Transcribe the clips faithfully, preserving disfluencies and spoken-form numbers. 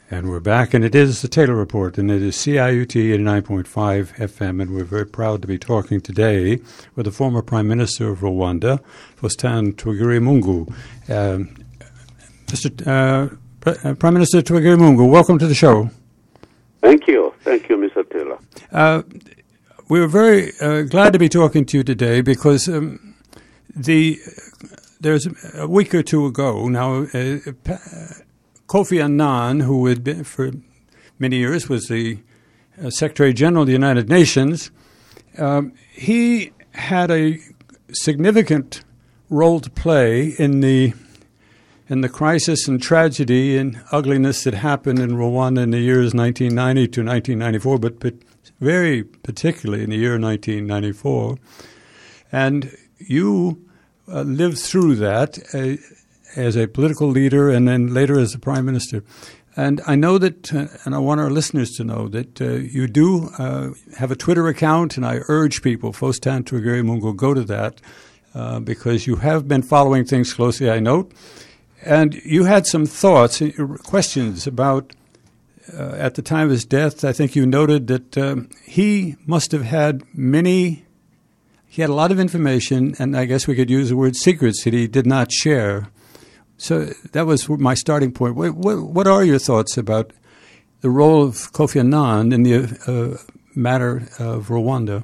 And we're back, and it is the Taylor Report, and it is C I U T eighty-nine point five F M, and we're very proud to be talking today with the former Prime Minister of Rwanda, Faustin Twagiramungu. Um, Mister Uh, P- Prime Minister Twagiramungu, welcome to the show. Thank you. Thank you, Mister Taylor. Uh, we're very uh, glad to be talking to you today because um, the there's a week or two ago now, uh, Kofi Annan, who had been for many years was the uh, Secretary General of the United Nations, um, he had a significant role to play in the in the crisis and tragedy and ugliness that happened in Rwanda in the years nineteen ninety to nineteen ninety-four, but, but very particularly in the year nineteen ninety-four. And you uh, lived through that uh, as a political leader and then later as a prime minister. And I know that, uh, and I want our listeners to know that uh, you do uh, have a Twitter account, and I urge people, Faustin Twagiramungu, go to that uh, because you have been following things closely, I note. And you had some thoughts, questions about, uh, at the time of his death, I think you noted that um, he must have had many, he had a lot of information, and I guess we could use the word secrets that he did not share. So that was my starting point. What, what, what are your thoughts about the role of Kofi Annan in the uh, matter of Rwanda?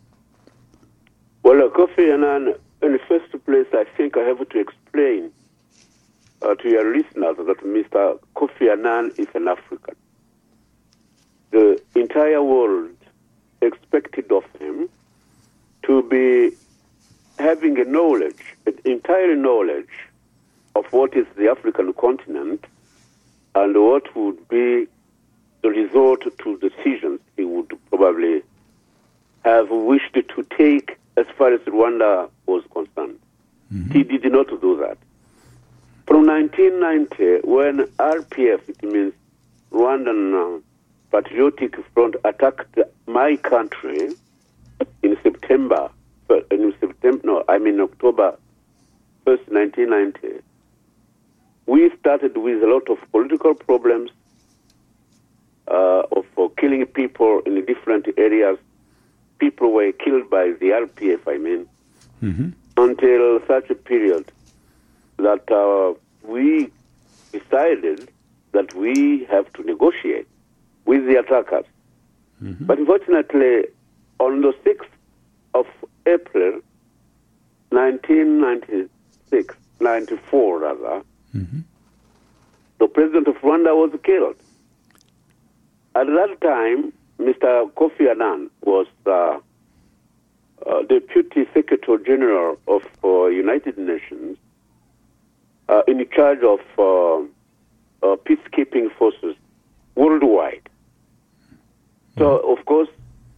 Well, uh, Kofi Annan, in the first place, I think I have to explain uh, to your listeners that Mister Kofi Annan is an African. The entire world expected of him to be having a knowledge, an entire knowledge of what is the African continent and what would be the result to decisions he would probably have wished to take as far as Rwanda was concerned. Mm-hmm. He did not do that. From nineteen ninety, when R P F, it means Rwandan uh, Patriotic Front, attacked my country in September, in September, no, I mean October first, nineteen ninety, we started with a lot of political problems, uh, of uh, killing people in different areas. People were killed by the R P F, I mean, mm-hmm. until such a period that uh, we decided that we have to negotiate with the attackers. Mm-hmm. But unfortunately, on the sixth of April, nineteen ninety-six, ninety-four rather, mm-hmm. the president of Rwanda was killed. At that time, Mister Kofi Annan was uh, uh, Deputy Secretary General of uh, United Nations uh, in charge of uh, uh, peacekeeping forces worldwide. Mm-hmm. So, of course,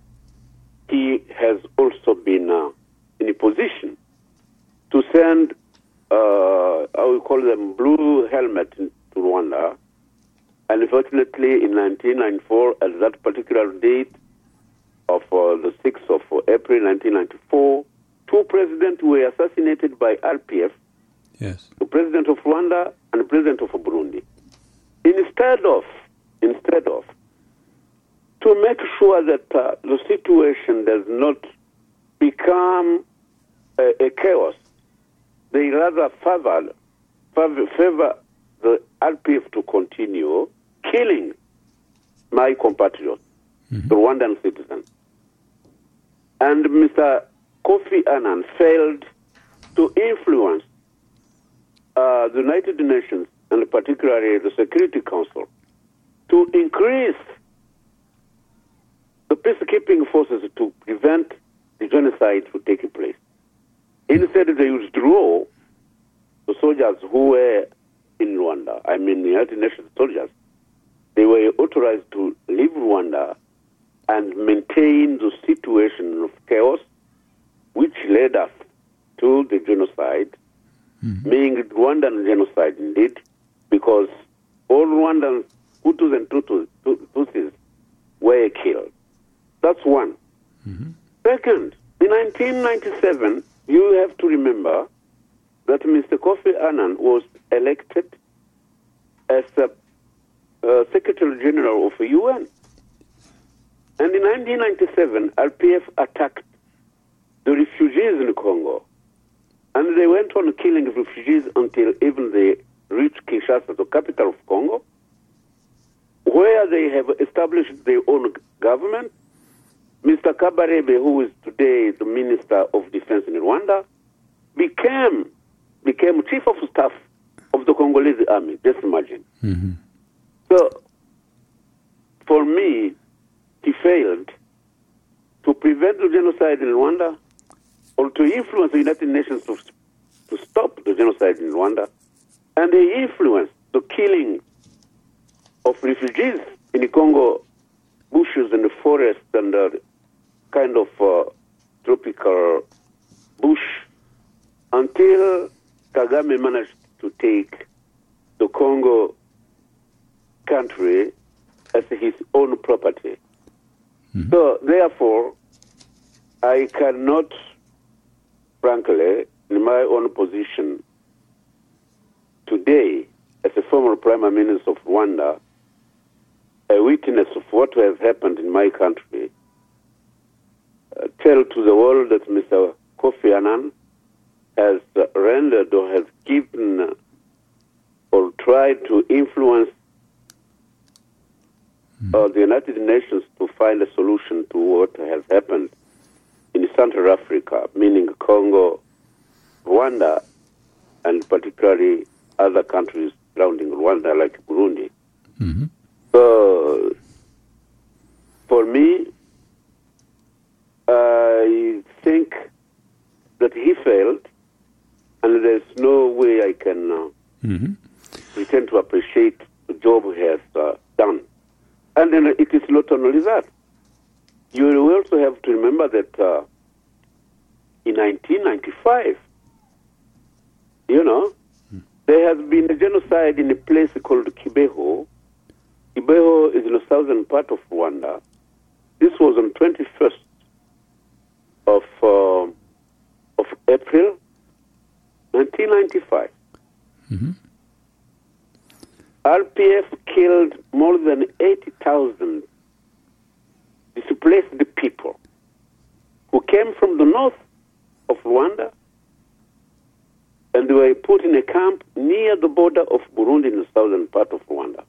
he has also been uh, in a position to send Uh, I will call them blue helmet to Rwanda. And unfortunately, in nineteen ninety-four, at that particular date of uh, the sixth of April nineteen ninety-four, two presidents were assassinated by R P F. Yes. The president of Rwanda and the president of Burundi. Instead of, instead of, to make sure that uh, the situation does not become a, a chaos, they rather favor, favor, favor the R P F to continue killing my compatriots, mm-hmm. the Rwandan citizens. And Mister Kofi Annan failed to influence uh, the United Nations, and particularly the Security Council, to increase the peacekeeping forces to prevent the genocide from taking place. Instead, they withdrew the soldiers who were in Rwanda. I mean, the United Nations soldiers. They were authorized to leave Rwanda and maintain the situation of chaos, which led us to the genocide, mm-hmm. meaning Rwandan genocide indeed, because all Rwandans, Hutus and Tutsis, were killed. That's one. Mm-hmm. Second, in nineteen ninety-seven, you have to remember that Mister Kofi Annan was elected as a uh, Secretary General of the U N. And in nineteen ninety-seven, R P F attacked the refugees in Congo. And they went on killing refugees until even they reached Kinshasa, the capital of Congo, where they have established their own government. Mister Kabarebe, who is today the Minister of Defense in Rwanda, became became Chief of Staff of the Congolese army. Just imagine. Mm-hmm. So, for me, he failed to prevent the genocide in Rwanda or to influence the United Nations to, to stop the genocide in Rwanda. And he influenced the killing of refugees in the Congo bushes and the forests and the kind of uh, tropical bush until Kagame managed to take the Congo country as his own property. Mm-hmm. So, therefore, I cannot, frankly, in my own position today, as a former Prime Minister of Rwanda, a witness of what has happened in my country, uh, tell to the world that Mister Kofi Annan has uh, rendered or has given uh, or tried to influence uh, the United Nations to find a solution to what has happened in Central Africa, meaning Congo, Rwanda, and particularly other countries surrounding Rwanda like Burundi. Mm-hmm. So, for me, I think that he failed, and there's no way I can uh, mm-hmm. pretend to appreciate the job he has uh, done. And then it is not only that. You will also have to remember that uh, in nineteen ninety-five, you know, mm. there has been a genocide in a place called Kibeho. Kibeho is in the southern part of Rwanda. This was on twenty-first of uh, of April, nineteen ninety-five. Mm-hmm. R P F killed more than eighty thousand displaced people who came from the north of Rwanda, and they were put in a camp near the border of Burundi in the southern part of Rwanda.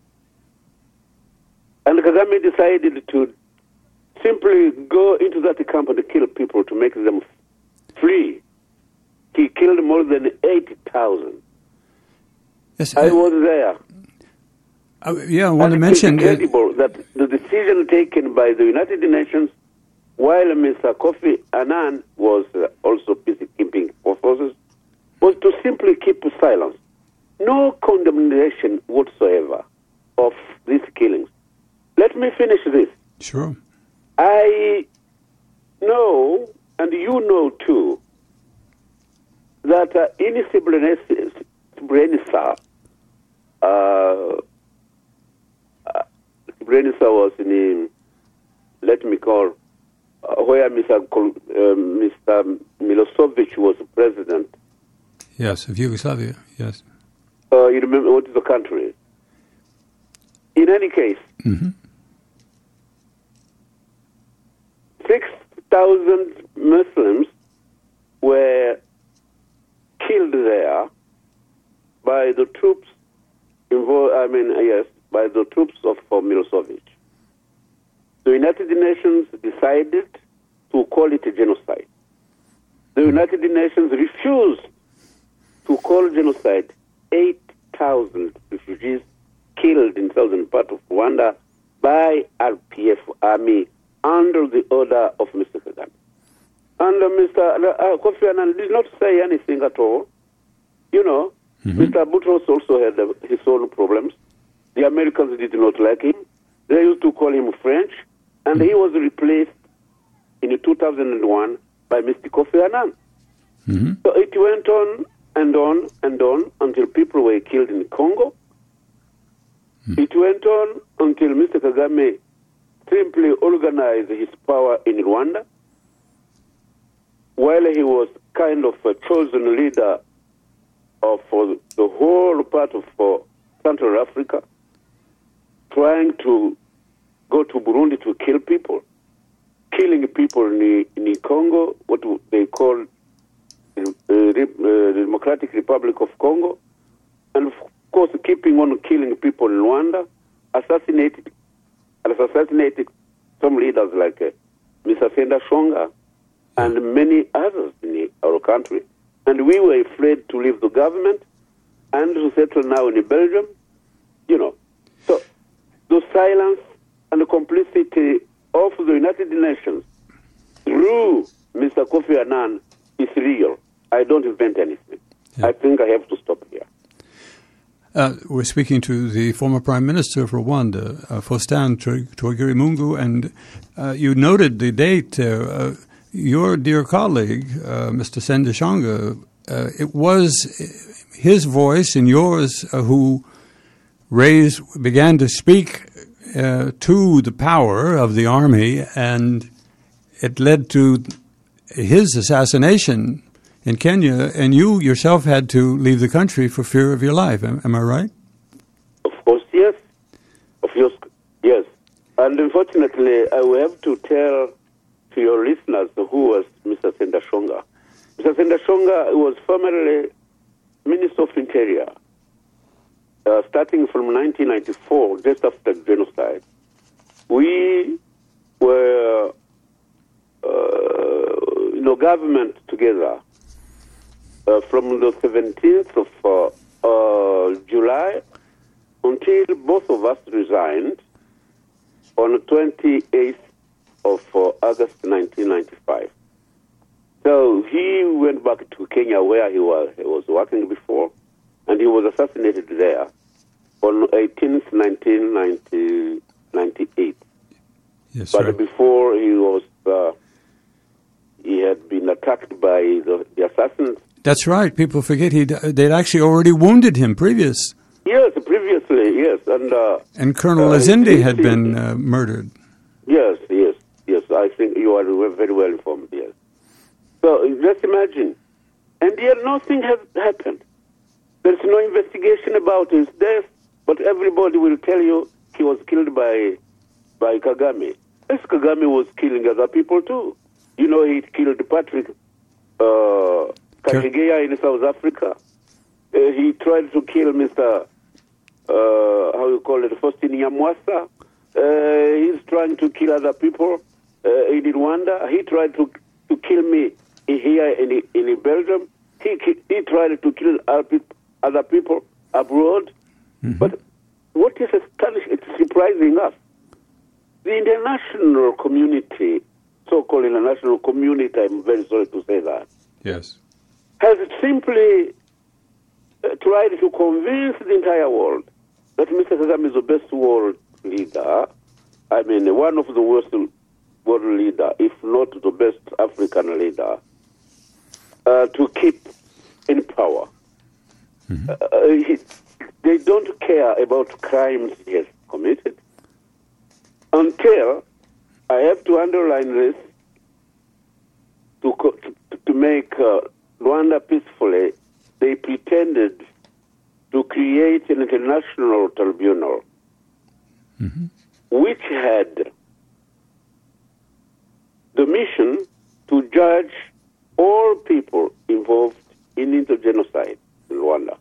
And Kagame decided to simply go into that camp and kill people to make them free. He killed more than eighty thousand. Yes, I uh, was there. Uh, yeah, I want and to mention... It's incredible that the decision taken by the United Nations, while Mister Kofi Annan was uh, also peacekeeping forces, was to simply keep silence. No condemnation whatsoever of these killings. Let me finish this. Sure. I know, and you know too, that uh, in Srebrenica, uh, uh, Srebrenica was in, let me call, uh, where Mister Kol- uh, Mister Milosevic was president. Yes, of Yugoslavia, yes. Uh, you remember what is the country? In any case, mm-hmm. six thousand Muslims were killed there by the troops involved, I mean, yes, by the troops of uh, Milosevic. The United Nations decided to call it a genocide. The United Nations refused to call genocide eight thousand refugees killed in southern part of Rwanda by R P F army under the order of Mister Kagame. And uh, Mister Uh, Kofi Annan did not say anything at all. You know, mm-hmm. Mister Boutros also had uh, his own problems. The Americans did not like him. They used to call him French, and mm-hmm. he was replaced in two thousand one by Mister Kofi Annan. Mm-hmm. So it went on and on and on until people were killed in Congo. Mm-hmm. It went on until Mister Kagame simply organized his power in Rwanda, while he was kind of a chosen leader of uh, the whole part of uh, Central Africa. trying to go to Burundi to kill people, killing people in the, in the Congo, what they call uh, the Democratic Republic of Congo, and of course keeping on killing people in Rwanda, assassinated, assassinated some leaders like uh, Mister Sendashonga and many others in the, our country. And we were afraid to leave the government and to settle now in Belgium, you know. So the silence and the complicity of the United Nations through Mister Kofi Annan is real. I don't invent anything. Yeah. I think I have to stop here. Uh, we're speaking to the former Prime Minister of Rwanda, uh, Faustin Twagiramungu, and uh, you noted the date. Uh, uh, your dear colleague, uh, Mister Sendashonga, uh, it was his voice and yours uh, who raised, began to speak uh, to the power of the army, and it led to his assassination in Kenya, and you yourself had to leave the country for fear of your life. Am, am I right? Of course, yes. Of course, yes. And unfortunately, I will have to tell to your listeners who was Mister Sendashonga. Mister Sendashonga was formerly Minister of Interior, uh, starting from nineteen ninety-four, just after the genocide. We were, uh, you know, government together. Uh, from the seventeenth of uh, uh, July until both of us resigned on the twenty-eighth of uh, August nineteen ninety-five. So he went back to Kenya where he was, he was working before, and he was assassinated there on eighteenth, nineteen ninety-eight. Yes, but right. before he was, uh, he had been attacked by the, the assassins. That's right. People forget he they'd actually already wounded him previous. Yes, previously, yes, and uh, and Colonel uh, Azindi had been uh, murdered. Yes, yes, yes. I think you are very well informed. Yes. So just imagine, and yet nothing has happened. There's no investigation about his death, but everybody will tell you he was killed by by Kagame. Yes, Kagame was killing other people too. You know, he killed Patrick Uh, Karegeya in South Africa. Uh, he tried to kill Mister Uh, how you call it, Faustin Nyamwasa. Uh, he's trying to kill other people uh, in Rwanda. He tried to to kill me here in in Belgium. He he tried to kill other people abroad. Mm-hmm. But what is astonishing, it's surprising us. The international community, so-called international community, I'm very sorry to say that. Yes. Has simply uh, tried to convince the entire world that Mister Kagame is the best world leader. I mean, one of the worst world leader, if not the best African leader, uh, to keep in power. Mm-hmm. Uh, he, they don't care about crimes he has committed. Until, I have to underline this, to, to, to make uh, Rwanda peacefully, they pretended to create an international tribunal, mm-hmm. which had the mission to judge all people involved in inter-genocide in Rwanda.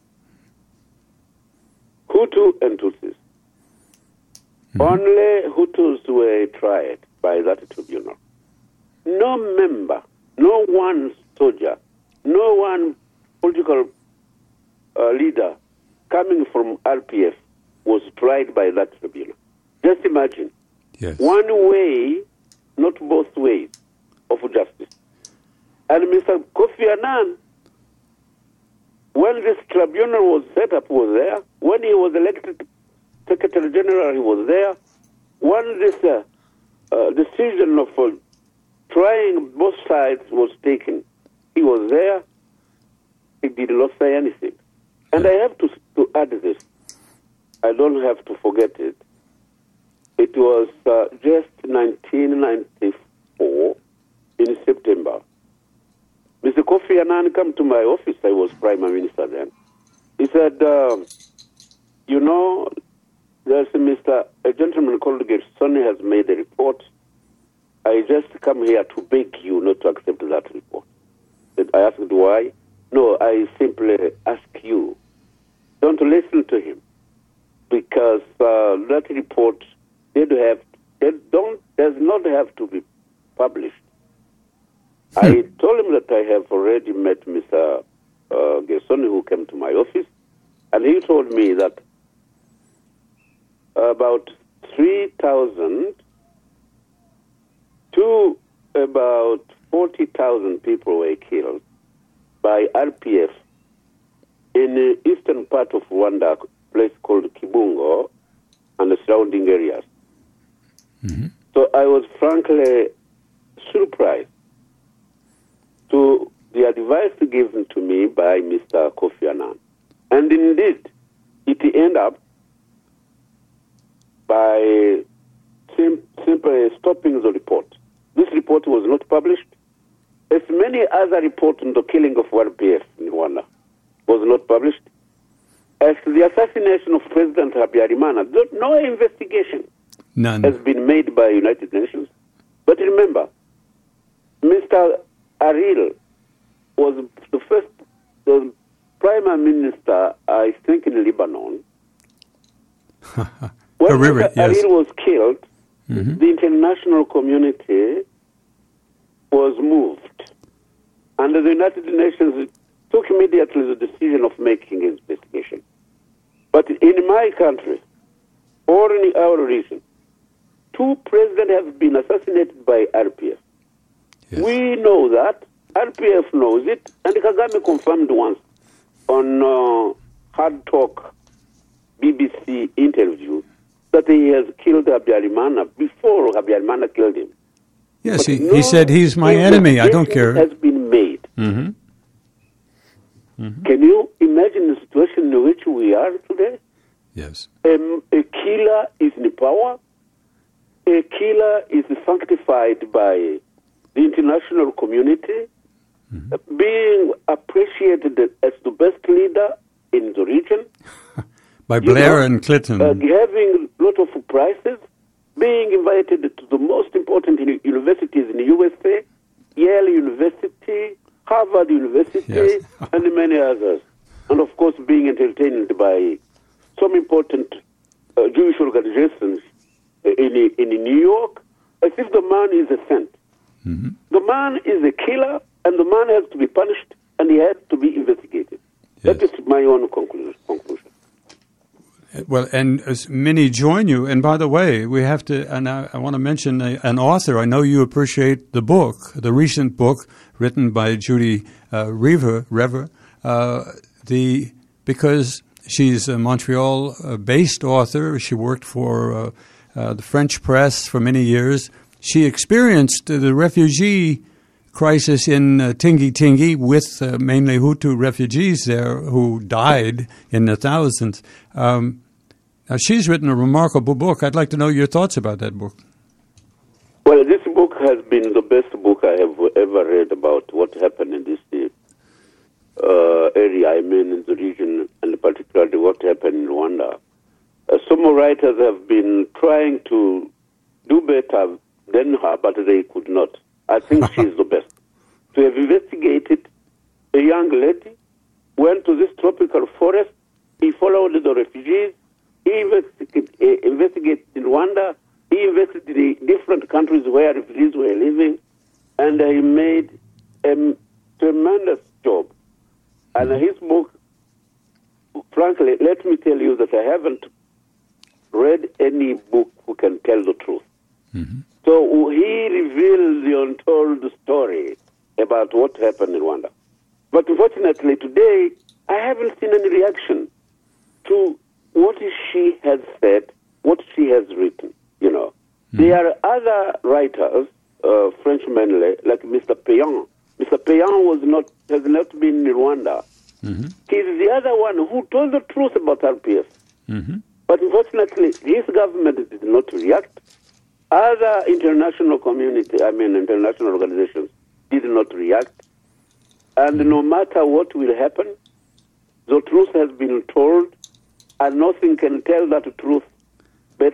Hutu and Tutsis. Mm-hmm. Only Hutus were tried by that tribunal. No member, no one soldier, no one political uh, leader coming from R P F was tried by that tribunal. Just imagine. Yes. One way, not both ways, of justice. And Mister Kofi Annan, when this tribunal was set up, was there. When he was elected Secretary General, he was there. When this uh, uh, decision of uh, trying both sides was taken, he was there. He did not say anything. And I have to, to add this. I don't have to forget it. It was uh, just nineteen ninety-four, in September. Mister Kofi Annan came to my office. I was Prime Minister then. He said, uh, you know, there's a Mister A gentleman called Gersoni has made a report. I just come here to beg you not to accept that report. I asked why. No, I simply ask you, don't listen to him, because uh, that report did have, it don't, does not have to be published. Hmm. I told him that I have already met Mister Uh, Gersoni, who came to my office, and he told me that about three thousand to about forty thousand people were killed by R P F in the eastern part of Rwanda, a place called Kibungo, and the surrounding areas. Mm-hmm. So I was frankly surprised to the advice given to me by Mister Kofi Annan. And indeed, it ended up by sim- simply stopping the report. This report was not published. As many other reports on the killing of R P F in Rwanda was not published. As the assassination of President Habyarimana, no investigation None. has been made by United Nations. But remember, Mister Aril was the first the Prime Minister, I think, in Lebanon. When Hariri, Mister yes. Aril was killed, mm-hmm. the international community was moved. And the United Nations took immediately the decision of making an investigation. But in my country, or in our region, two presidents have been assassinated by R P F. Yes. We know that. R P F knows it, and Kagame confirmed once on uh, Hard Talk B B C interview that he has killed Habyarimana before Habyarimana killed him. Yes, he, no he said he's my enemy. I don't care. Has been made. Mm-hmm. Mm-hmm. Can you imagine the situation in which we are today? Yes. Um, a killer is in power. A killer is sanctified by the international community, mm-hmm. being appreciated as the best leader in the region. By Blair know, and Clinton. Uh, having a lot of prizes, being invited to the most important universities in the U S A, Yale University, Harvard University, yes. and many others. And of course being entertained by some important uh, Jewish organizations in, in New York, as if the man is a saint. Mm-hmm. The man is a killer, and the man has to be punished, and he has to be investigated. Yes. That is my own conclusion. conclusion. Well, and as many join you. And by the way, we have to, and I, I want to mention a, an author. I know you appreciate the book, the recent book written by Judy uh, Rever, Rever uh, the because she's a Montreal-based author. She worked for uh, uh, the French press for many years. She experienced the refugee crisis in uh, Tingi Tingi with uh, mainly Hutu refugees there who died in the thousands. Um, now, she's written a remarkable book. I'd like to know your thoughts about that book. Well, this book has been the best book I have ever read about what happened in this uh, area, I mean in the region, and particularly what happened in Rwanda. Uh, some writers have been trying to do better than her, but they could not. I think she's the best. To have investigated a young lady, went to this tropical forest, he followed the refugees, he investigated, uh, investigated in Rwanda, he investigated in different countries where refugees were living, and he made a tremendous job. And his book, frankly, let me tell you that I haven't read any book who can tell the truth. Mm-hmm. So he revealed the untold story about what happened in Rwanda. But unfortunately today, I haven't seen any reaction to what she has said, what she has written, you know. Mm-hmm. There are other writers, uh, Frenchmen, like Mister Payan. Mister Payan was not, has not been in Rwanda. Mm-hmm. He's the other one who told the truth about R P F. Mm-hmm. But unfortunately, his government did not react. Other international community, I mean international organizations, did not react. And no matter what will happen, the truth has been told, and nothing can tell that truth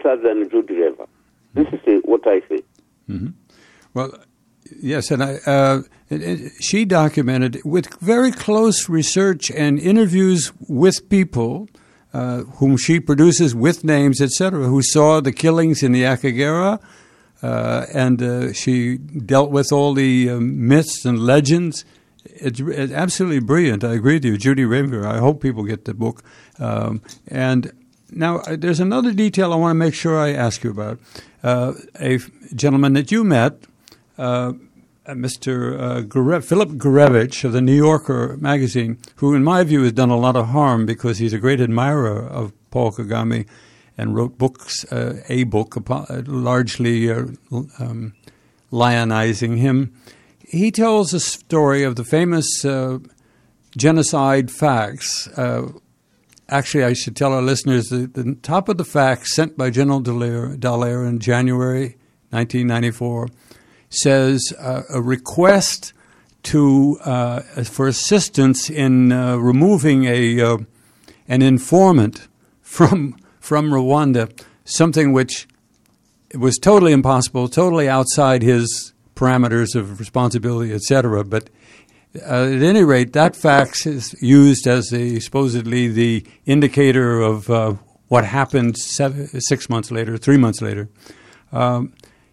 better than Judy Rever. This is uh, what I say. Mm-hmm. Well, yes, and I, uh, it, it, she documented with very close research and interviews with people uh, whom she produces with names, et cetera, who saw the killings in the Akagera, uh, and uh, she dealt with all the um, myths and legends. It's, it's absolutely brilliant. I agree with you, Judy Rever. I hope people get the book. Um, and now uh, there's another detail I want to make sure I ask you about. Uh, a gentleman that you met, uh, Mister Uh, Gure- Philip Gurevich of the New Yorker magazine, who in my view has done a lot of harm because he's a great admirer of Paul Kagame and wrote books, uh, a book uh, largely uh, um, lionizing him. He tells a story of the famous uh, genocide facts. Uh, actually, I should tell our listeners that the top of the facts sent by General Dallaire, Dallaire in January nineteen ninety-four says uh, a request to uh, for assistance in uh, removing a uh, an informant from from Rwanda, something which was totally impossible, totally outside his parameters of responsibility, et cetera. But uh, at any rate, that fax is used as a, supposedly the indicator of uh, what happened seven, six months later, three months later. Um,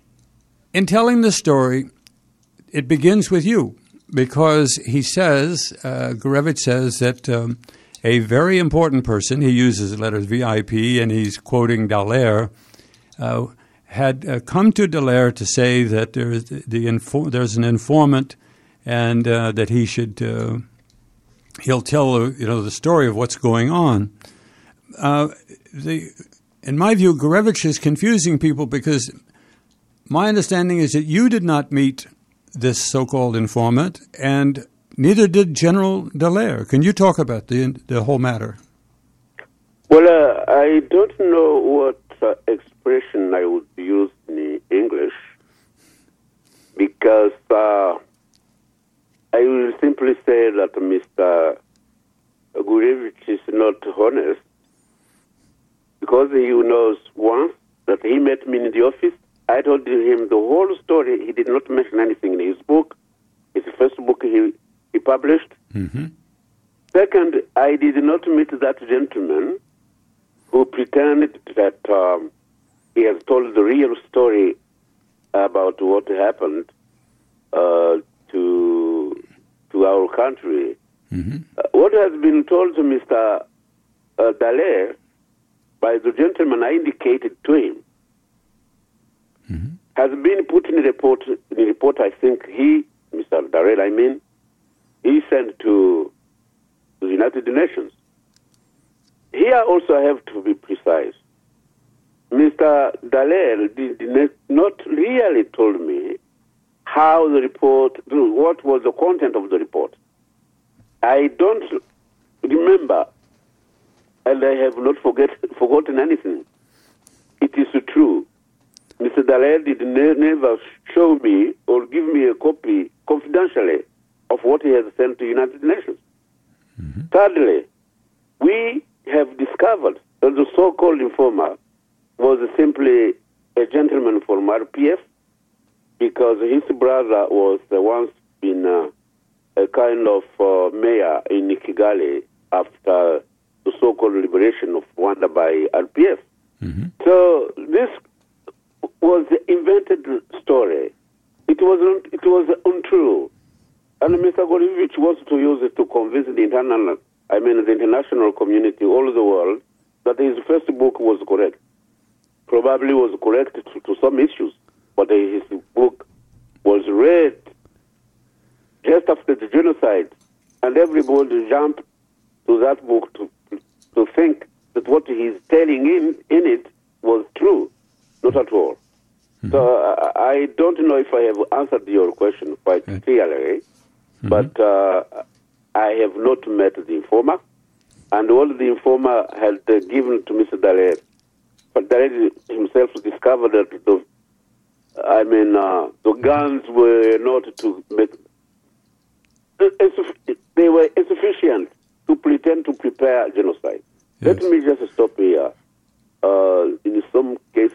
in telling the story, it begins with you, because he says, uh, Gurevich says that um, a very important person, he uses the letters V I P, and he's quoting Dallaire, uh, had uh, come to Dallaire to say that there is the infor- there's an informant, and uh, that he should uh, he'll tell uh, you know the story of what's going on. Uh, the in my view, Gurevich is confusing people, because my understanding is that you did not meet this so-called informant, and neither did General Dallaire. Can you talk about the the whole matter? Well, uh, I don't know what uh, expression I would use in English, because uh, I will simply say that Mister Gurevich is not honest, because he knows once that he met me in the office. I told him the whole story. He did not mention anything in his book. It's the first book he, he published. Mm-hmm. Second, I did not meet that gentleman who pretended that um, he has told the real story about what happened uh, to to our country. Mm-hmm. Uh, what has been told to Mister Uh, Dallaire by the gentleman I indicated to him mm-hmm. has been put in the report. In the report, I think he, Mister Dallaire, I mean, he sent to the United Nations. Here also I have to be precise. Mister Dallaire did not really told me how the report, what was the content of the report. I don't remember, and I have not forget, forgotten anything. It is true. Mister Dallaire did ne- never show me or give me a copy confidentially of what he has sent to the United Nations. Mm-hmm. Thirdly, we have discovered that the so-called informer was simply a gentleman from R P F, because his brother was uh, once been uh, a kind of uh, mayor in Kigali after the so-called liberation of Rwanda by R P F. Mm-hmm. So this was the invented story. It was un- it was untrue, and Mister Gurevich was to use it to convince the internal, I mean the international community, all over the world, that his first book was correct. Probably was correct to, to some issues, but his book was read just after the genocide, and everybody jumped to that book to to think that what he's telling in in it was true. Not at all. Mm-hmm. So uh, I don't know if I have answered your question quite okay. clearly, mm-hmm. but uh, I have not met the informer, and all the informer had uh, given to Mister Dallaire. But Dallaire himself discovered that the, I mean, uh, the guns were not to make, they were insufficient to pretend to prepare genocide. Yes. Let me just stop here. Uh, in some cases,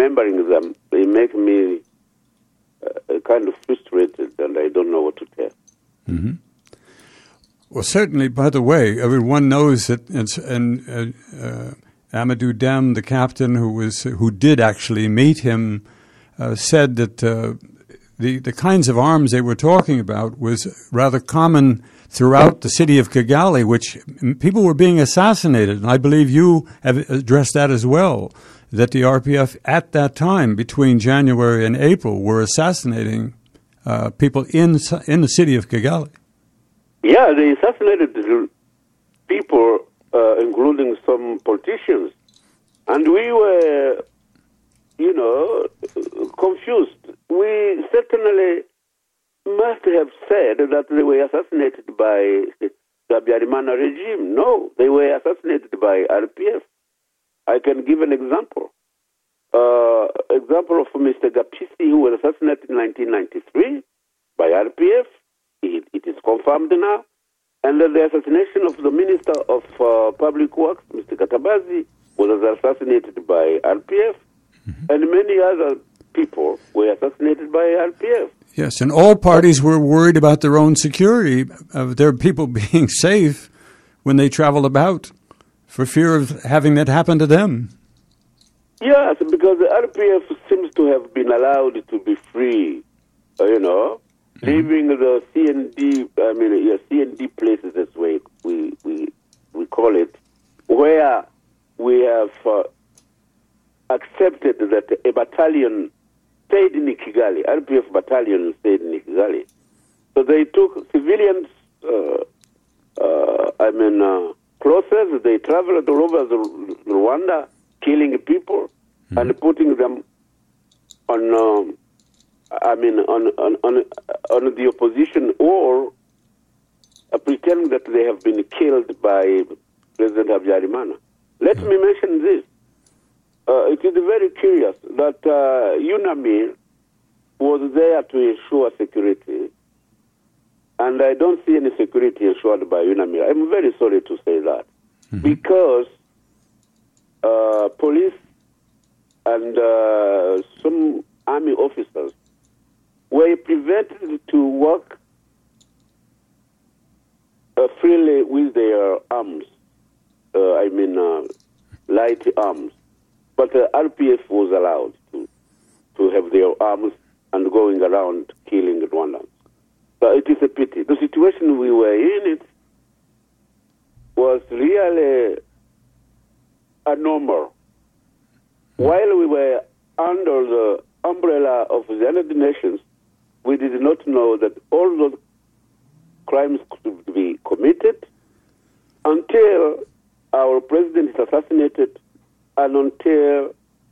remembering them, they make me uh, kind of frustrated, and I don't know what to tell. Mm-hmm. Well, certainly, by the way, everyone knows that, and uh, uh, Amadou Deme, the captain who was who did actually meet him, uh, said that uh, the the kinds of arms they were talking about was rather common throughout the city of Kigali, which people were being assassinated. And I believe you have addressed that as well, that the R P F at that time, between January and April, were assassinating uh, people in in the city of Kigali. Yeah, they assassinated people, uh, including some politicians. And we were, you know, confused. We certainly must have said that they were assassinated by the Habyarimana regime. No, they were assassinated by R P F. I can give an example. Uh, example of Mister Gapisi, who was assassinated in nineteen ninety-three by R P F. It, it is confirmed now. And then the assassination of the Minister of uh, Public Works, Mister Katabazi, was assassinated by R P F. Mm-hmm. And many other people were assassinated by R P F. Yes, and all parties were worried about their own security, of their people being safe when they travel about, for fear of having that happen to them. Yes, because the R P F seems to have been allowed to be free, uh, you know, mm-hmm. leaving the C N D, I mean, yeah, C N D places, as we, we, we, we call it, where we have uh, accepted that a battalion stayed in Kigali, R P F battalion stayed in Kigali. So they took civilians, uh, uh, I mean, uh, process, they traveled all over the Rwanda, killing people, mm-hmm. and putting them on, um, I mean, on, on, on, on the opposition, or uh, pretending that they have been killed by President Habyarimana. Let mm-hmm. me mention this. Uh, it is very curious that uh, UNAMIR was there to ensure security, and I don't see any security ensured by UNAMIR. I'm very sorry to say that, mm-hmm. because uh, police and uh, some army officers were prevented to work uh, freely with their arms, uh, I mean uh, light arms. But the uh, R P F was allowed to to have their arms and going around killing Rwandans. So it is a pity. The situation we were in it was really abnormal. While we were under the umbrella of the United Nations, we did not know that all those crimes could be committed until our president is assassinated, and until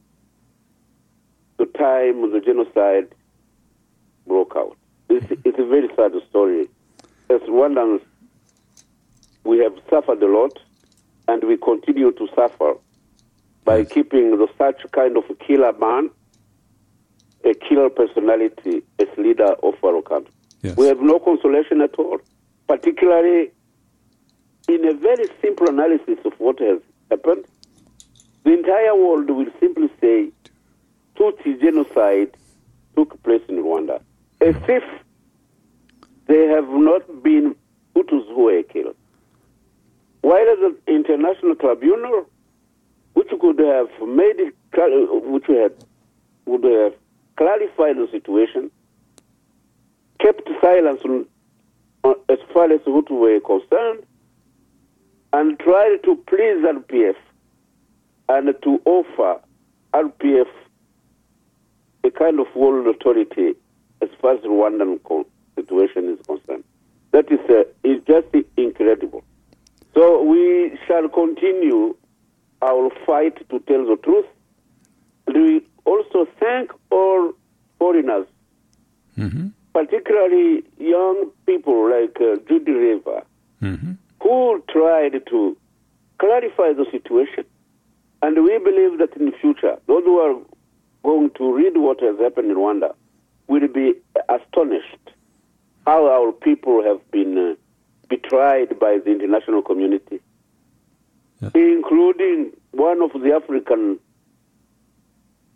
the time the genocide broke out. It's, it's a very sad story. As Rwandans, we have suffered a lot, and we continue to suffer by yes. keeping the, such kind of a killer man, a killer personality, as leader of our country. Yes. We have no consolation at all, particularly in a very simple analysis of what has happened. The entire world will simply say Tutsi genocide took place in Rwanda, as if they have not been Hutus who were killed. While the international tribunal, which could have made it, which had, would have clarified the situation, kept silence on, on, as far as Hutus were concerned, and tried to please R P F and to offer R P F a kind of world authority as far as the Rwandan situation is concerned. That is, uh, is just incredible. So we shall continue our fight to tell the truth. We also thank all foreigners, mm-hmm. particularly young people like uh, Judy River, mm-hmm. who tried to clarify the situation. And we believe that in the future, those who are going to read what has happened in Rwanda will be astonished how our people have been uh, betrayed by the international community, yes. including one of the African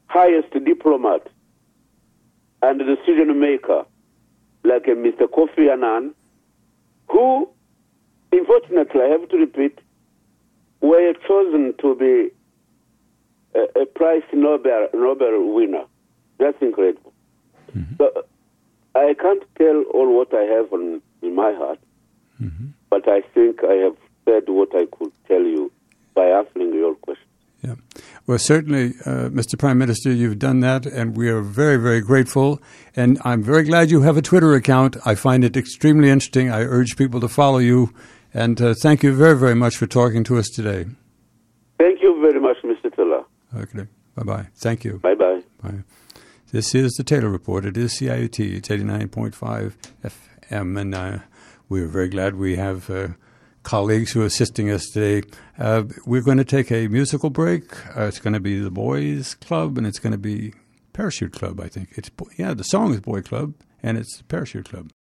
highest diplomat and decision maker, like a Mister Kofi Annan, who, unfortunately, I have to repeat, were chosen to be a, a prize Nobel Nobel winner. That's incredible. Mm-hmm. So I can't tell all what I have on, in my heart, mm-hmm. but I think I have said what I could tell you by answering your question. Yeah. Well, certainly, uh, Mister Prime Minister, you've done that, and we are very, very grateful. And I'm very glad you have a Twitter account. I find it extremely interesting. I urge people to follow you. And uh, thank you very, very much for talking to us today. Thank you very much, Mister Taylor. Okay. Bye-bye. Thank you. Bye-bye. Bye. This is the Taylor Report. It is C I U T. It's eighty-nine point five F M. And uh, we're very glad we have uh, colleagues who are assisting us today. Uh, we're going to take a musical break. Uh, it's going to be the Boys Club, and it's going to be Parachute Club, I think. It's Yeah, the song is Boy Club, and it's the Parachute Club.